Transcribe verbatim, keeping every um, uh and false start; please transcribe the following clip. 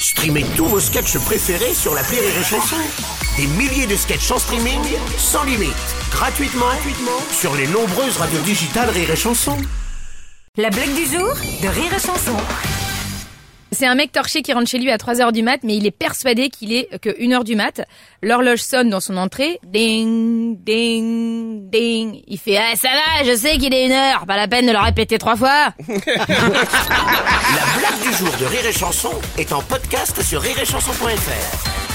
Streamez tous vos sketchs préférés sur l'appli Rire et Chanson. Des milliers de sketchs en streaming, sans limite, gratuitement, gratuitement sur les nombreuses radios digitales Rire et Chanson. La blague du jour de Rire et Chanson. C'est un mec torché qui rentre chez lui à trois heures du mat, mais il est persuadé qu'il est que une heure du mat. L'horloge sonne dans son entrée. Ding, ding, ding. Il fait « Ah, ça va, je sais qu'il est une heure. Pas la peine de le répéter trois fois. » La blague du jour de Rire et Chanson est en podcast sur rire et chanson point f r.